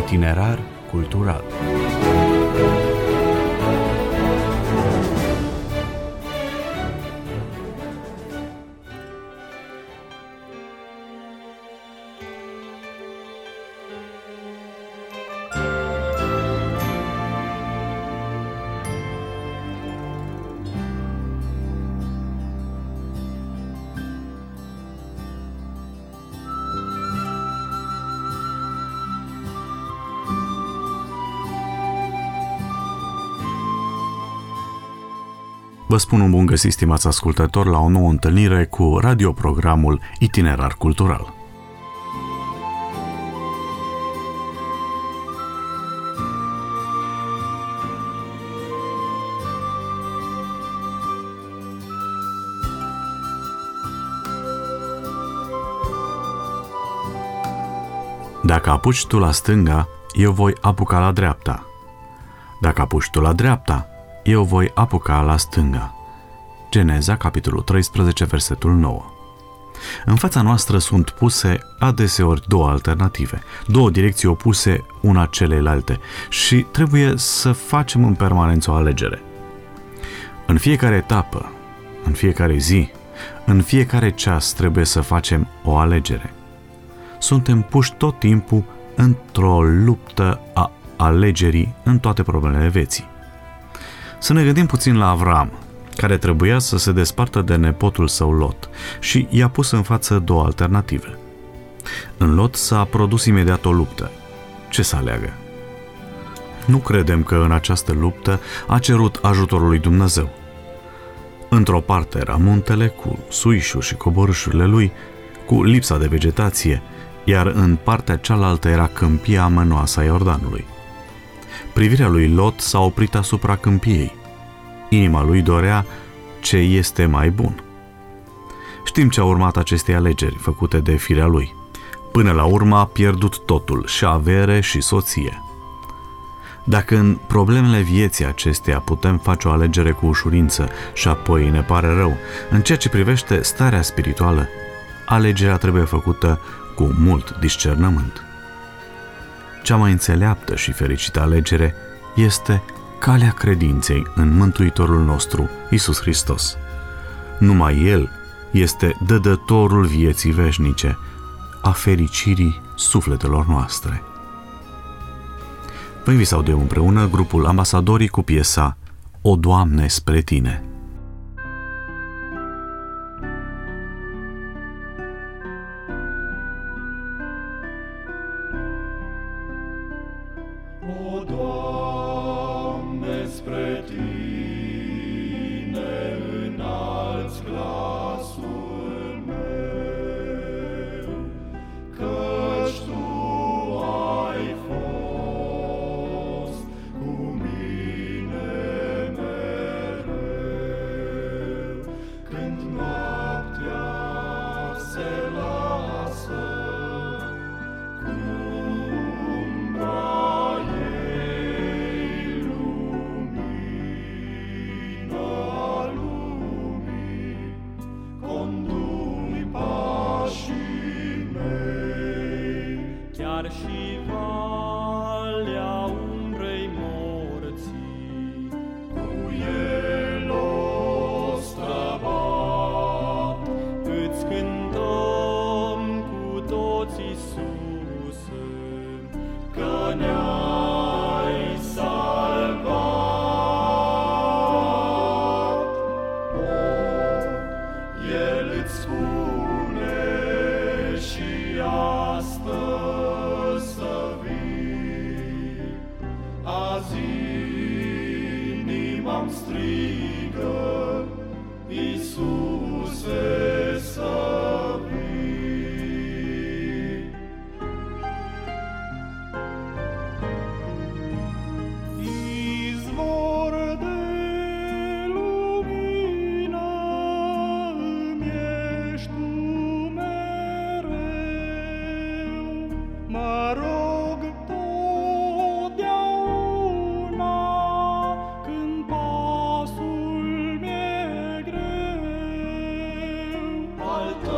Itinerar cultural. Vă spun un bun găsit, stimați ascultători, la o nouă întâlnire cu radioprogramul Itinerar Cultural. Dacă apuci tu la stânga, eu voi apuca la dreapta. Dacă apuci tu la dreapta, eu voi apuca la stânga. Geneza, capitolul 13, versetul 9. În fața noastră sunt puse adeseori două alternative, două direcții opuse una celeilalte și trebuie să facem în permanență o alegere. În fiecare etapă, în fiecare zi, în fiecare ceas trebuie să facem o alegere. Suntem puși tot timpul într-o luptă a alegerii în toate problemele vieții. Să ne gândim puțin la Avram, care trebuia să se despartă de nepotul său Lot și i-a pus în față două alternative. În Lot s-a produs imediat o luptă. Ce să aleagă? Nu credem că în această luptă a cerut ajutorul lui Dumnezeu. Într-o parte era muntele cu suișuri și coborâșurile lui, cu lipsa de vegetație, iar în partea cealaltă era câmpia mănoasă a Iordanului. Privirea lui Lot s-a oprit asupra câmpiei. Inima lui dorea ce este mai bun. Știm ce a urmat acestei alegeri făcute de firea lui. Până la urmă a pierdut totul, și avere și soție. Dacă în problemele vieții acesteia putem face o alegere cu ușurință și apoi ne pare rău, în ceea ce privește starea spirituală, alegerea trebuie făcută cu mult discernământ. Cea mai înțeleaptă și fericită alegere este calea credinței în Mântuitorul nostru, Iisus Hristos. Numai El este dădătorul vieții veșnice, a fericirii sufletelor noastre. Vă invit să audiem împreună grupul Ambasadorii cu piesa O, Doamne, spre Tine.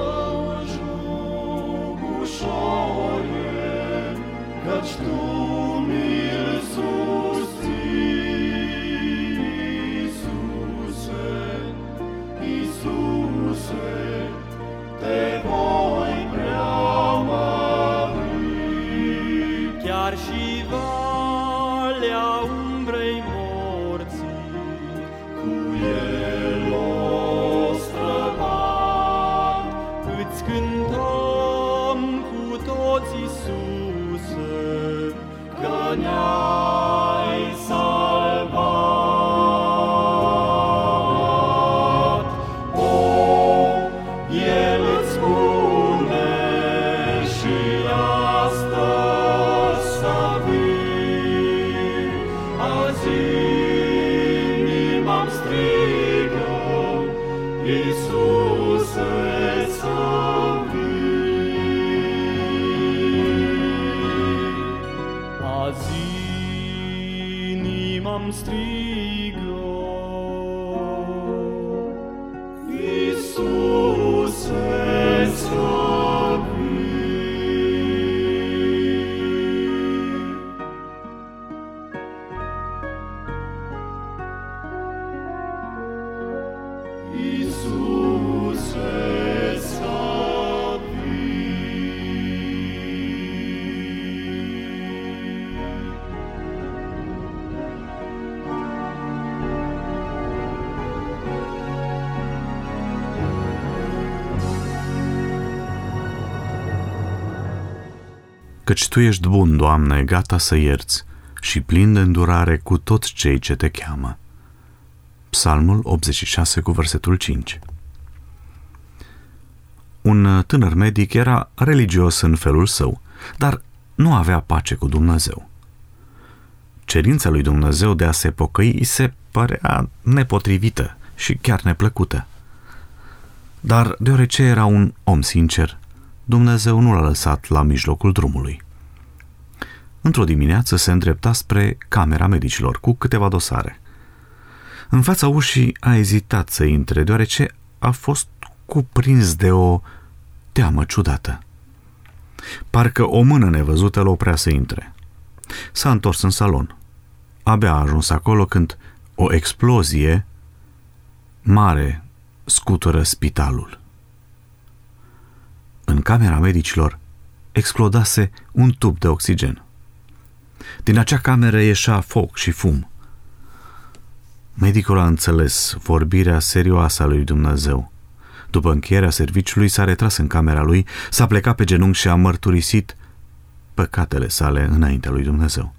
Căci Tu Inima-mi strigă, Iisuse, ți-a Iisuse, ți-a Căci Tu ești bun, Doamne, gata să ierți și plin de îndurare cu toți cei ce Te cheamă. Psalmul 86 cu versetul 5. Un tânăr medic era religios în felul său, dar nu avea pace cu Dumnezeu. Cerința lui Dumnezeu de a se pocăi îi se părea nepotrivită și chiar neplăcută. Dar deoarece era un om sincer, Dumnezeu nu l-a lăsat la mijlocul drumului. Într-o dimineață se îndrepta spre camera medicilor cu câteva dosare. În fața ușii a ezitat să intre, deoarece a fost cuprins de o teamă ciudată. Parcă o mână nevăzută îl oprea să intre. S-a întors în salon. Abia a ajuns acolo când o explozie mare scutură spitalul. În camera medicilor explodase un tub de oxigen. Din acea cameră ieșea foc și fum. Medicul a înțeles vorbirea serioasă a lui Dumnezeu. După încheierea serviciului s-a retras în camera lui, s-a plecat pe genunchi și a mărturisit păcatele sale înaintea lui Dumnezeu.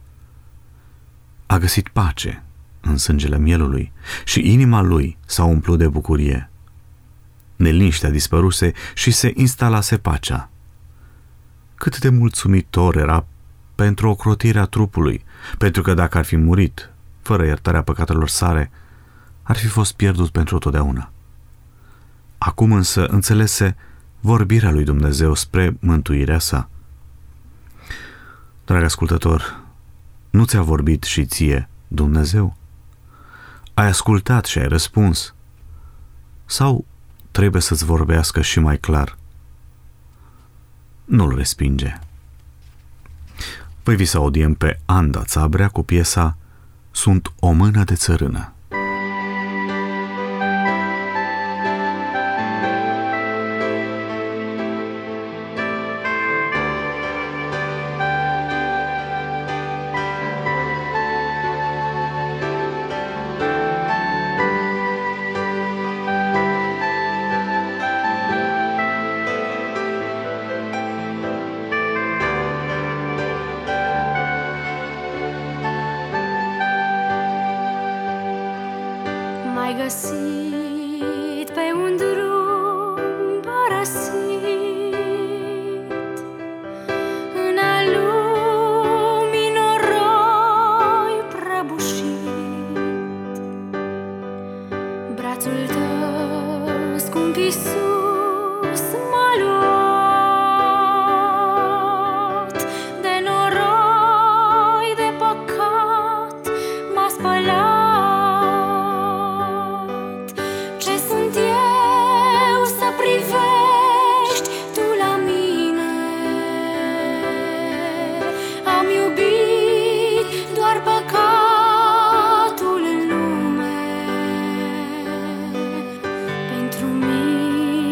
A găsit pace în sângele mielului și inima lui s-a umplut de bucurie. Neliniștea dispăruse și se instalase pacea. Cât de mulțumitor era pentru ocrotirea trupului, pentru că dacă ar fi murit fără iertarea păcatelor sale, ar fi fost pierdut pentru totdeauna. Acum însă înțelese vorbirea lui Dumnezeu spre mântuirea sa. Drag ascultător, nu ți-a vorbit și ție Dumnezeu? Ai ascultat și ai răspuns? Sau trebuie să-ți vorbească și mai clar? Nu-l respinge. Voi vi să audiem pe Anda Țabrea cu piesa Sunt o mână de țărână. M-ai găsit pe un drum părăsit, în al lumii noroi prăbușit. Brațul tău, scump Iisus, m-a luat de noroi, de păcat, m-a spălat. Pentru mine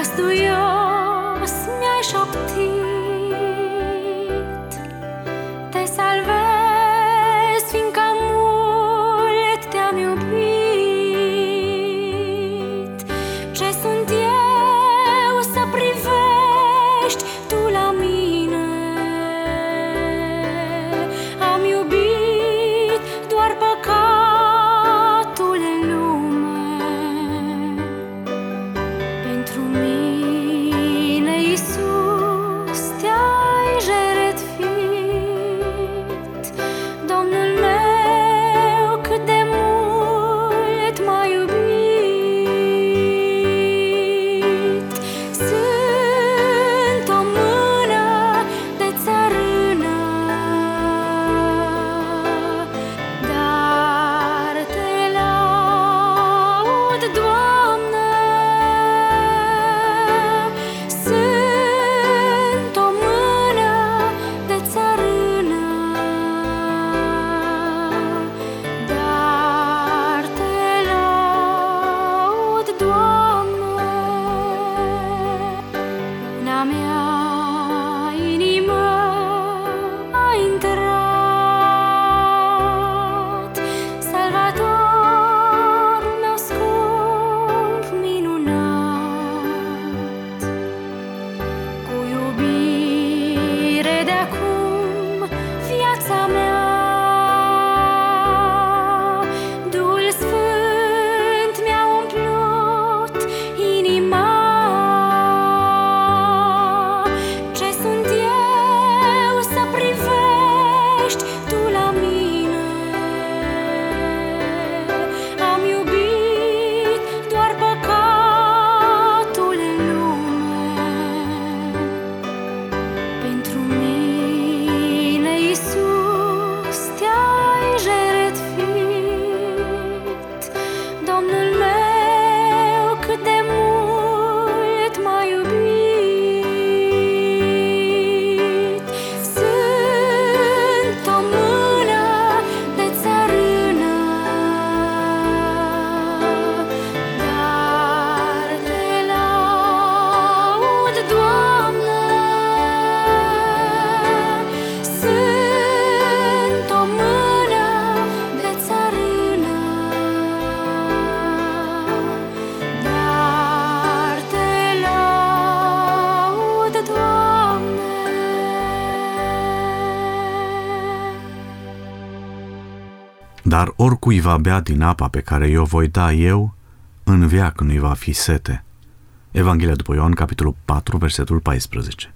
năstuios mi-ai șoptit, te salvez, fiindcă mult te-am iubit. Ce sunt eu să privești tu la mine? Am iubit doar păcatul în lume. Pentru mine, Iisus, te-ai jertfit. Domnul meu, cât de mult m-ai iubit. Sunt o mână de țărână, dar te laud, Doamne. Sunt o mână de țărână, dar te laud, Doamne. Una mea inimă a intrat, Salvatorul meu scump, minunat. Cu iubire de acum viața mea, Duhul Sfânt mi-a umplut inima. Ce sunt eu să privești tu la mine? Am iubit doar păcatul în lume. Pentru mine, Iisus, te-ai jertfit. Domnul meu, cât de mult m-ai iubit. Sunt o mână de țărână, dar te laud, Doamne. Sunt o mână de țărână, dar te laud, Doamne. Dar oricui va bea din apa pe care i-o voi da eu, în veac nu-i va fi sete. Evanghelia după Ioan, capitolul 4, versetul 14.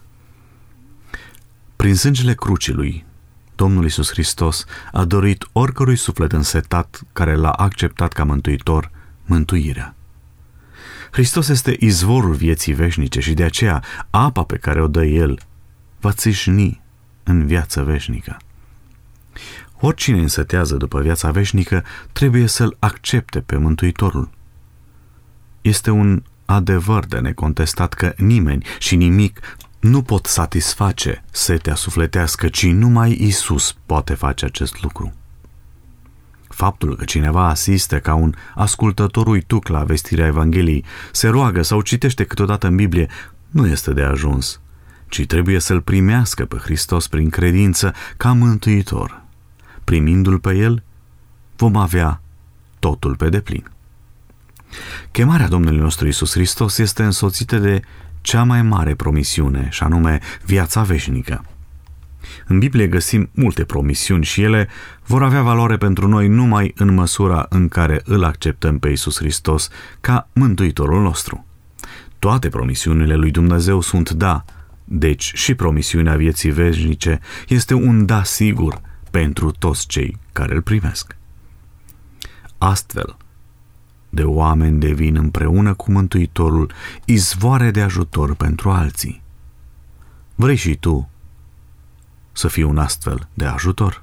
Prin sângele crucii lui, Domnul Iisus Hristos a dorit oricărui suflet însetat care l-a acceptat ca mântuitor, mântuirea. Hristos este izvorul vieții veșnice și de aceea apa pe care o dă El va țâșni în viață veșnică. Oricine însetează după viața veșnică trebuie să-L accepte pe Mântuitorul. Este un adevăr de necontestat că nimeni și nimic nu pot satisface setea sufletească, ci numai Iisus poate face acest lucru. Faptul că cineva asiste ca un ascultător uituc la vestirea Evangheliei, se roagă sau citește câteodată în Biblie, nu este de ajuns, ci trebuie să-L primească pe Hristos prin credință ca mântuitor. Primindu-L pe El, vom avea totul pe deplin. Chemarea Domnului nostru Iisus Hristos este însoțită de cea mai mare promisiune, și anume viața veșnică. În Biblie găsim multe promisiuni și ele vor avea valoare pentru noi numai în măsura în care îl acceptăm pe Iisus Hristos ca mântuitorul nostru. Toate promisiunile lui Dumnezeu sunt da, deci și promisiunea vieții veșnice este un da sigur pentru toți cei care îl primesc. Astfel, de oameni devin împreună cu Mântuitorul izvoare de ajutor pentru alții. Vrei și tu să fii un astfel de ajutor?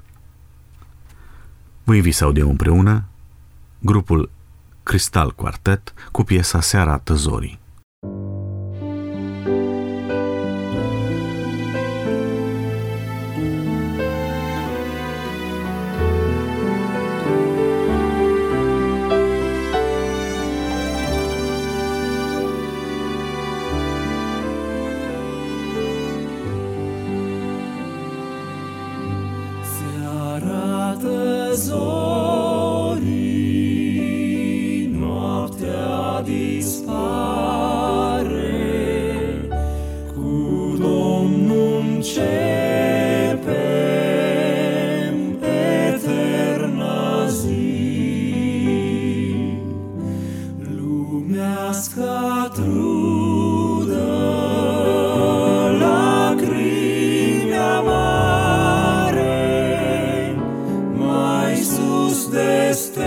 Vă invit să audiem împreună grupul Cristal Quartet cu piesa Seara Tăzorii. dispare, cu Domnul începem eterna zi. Lumească trudă, lacrimi amare, mai sus de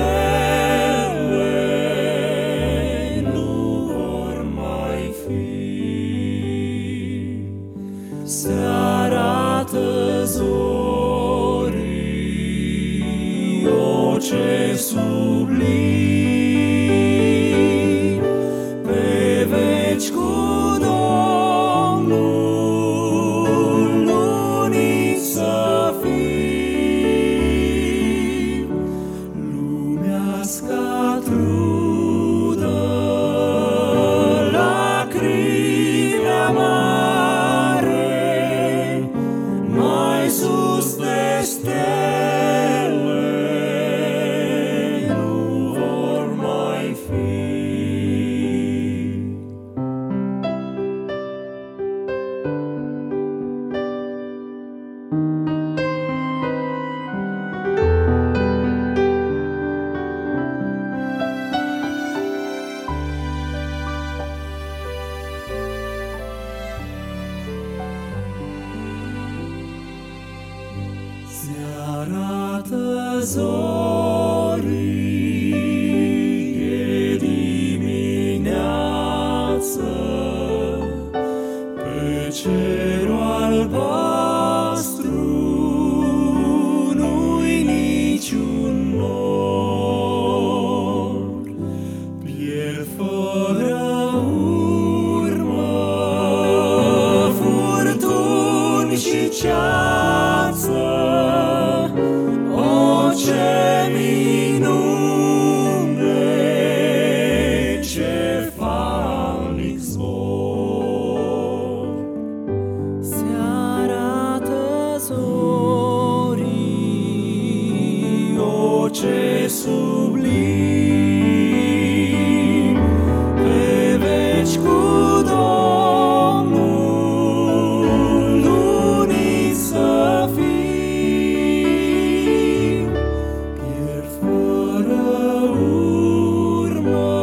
stele nu vor mai fi. Se arată zorii, o ce sublim, pe veci cu Domnul uniți să fim. Lumească trudă, lacrimi amare, mai sus de stele nu vor mai fi. Se arată zorii, e dimineață, pe cerul albastru nu-i niciun nor. Pierd fără urmă furtuni și ceață, o ce minune, ce falnic zbor. Se arată zorii, o ce sublim, pe veci cu Domnul uniți să fim. Pierd fără urmă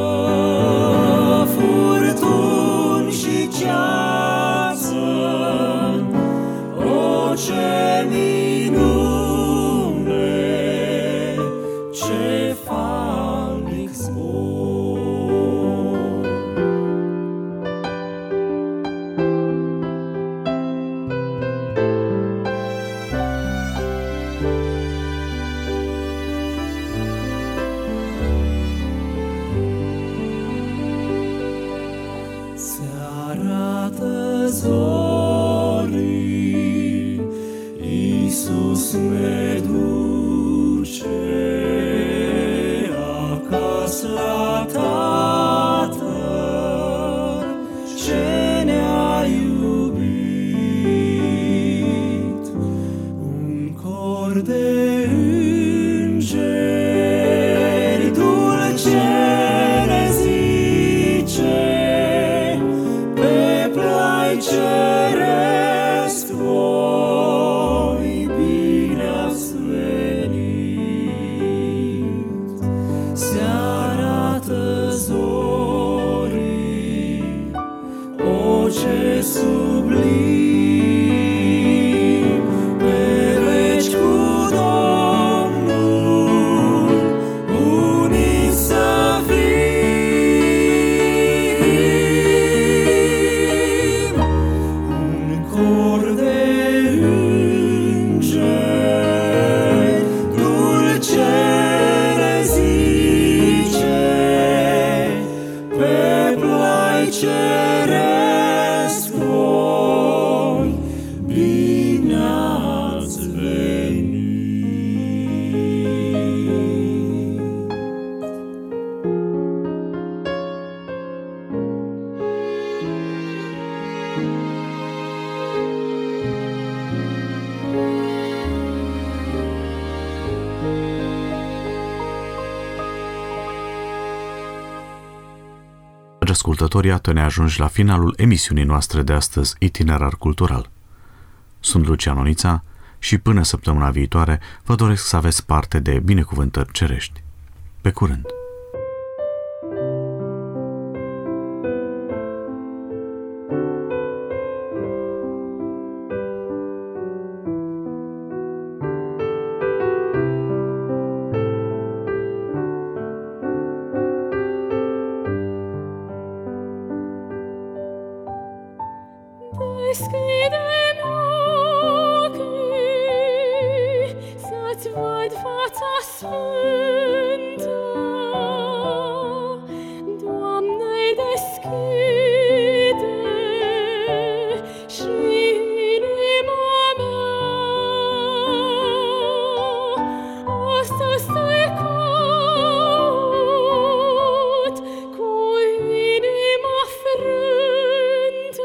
furtuni și ceață, o ce minune, ce falnic zbor. Se arată zorii, Iisus ne duce acasă la Tatăl ce ne-a iubit. Un cor de îngeri dulce ne zice, pe plai ceresc voi bine ați venit. Se arată zorii, o ce sublim, pe veci cu Domnul uniți să fim. Un cor de îngeri dulce ne zice, pe plai ceresc voi Dragi ascultători, iată ne ajungi la finalul emisiunii noastre de astăzi, Itinerar Cultural. Sunt Lucian Onița și până săptămâna viitoare vă doresc să aveți parte de binecuvântări cerești. Pe curând! Deschide-mi ochii să-ți văd fața sfântă, Doamne, deschide și inima mea. Astăzi te caut cu inima frântă.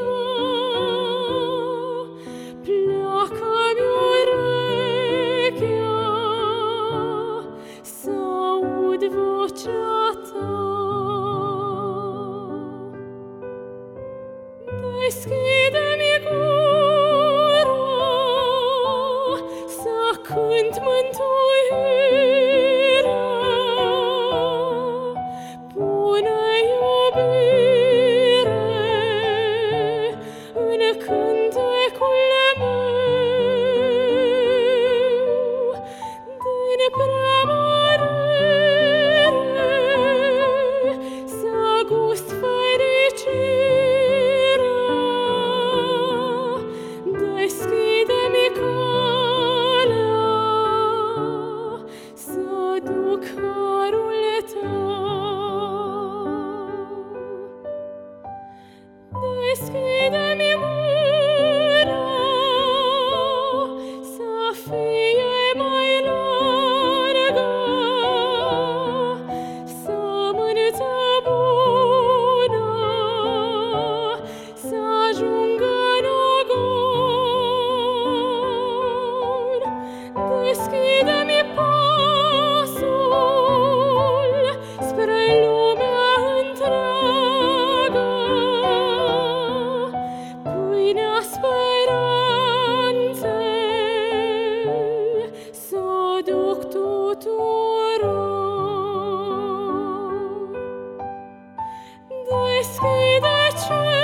Pleacă-mi urechea să aud vocea ta. Deschide-mi gura să cânt mântuirea. Pune iubire în cântecul meu, din preamărire să gust fericirea. Deschide-mi calea să duc harul tău. Deschide-mi mâna să fie mai largă, sămânță bună să ajungă în ogon. Deschide-mi pasul spre lumea întreagă, pâinea speranței să o duc tuturor. Deschide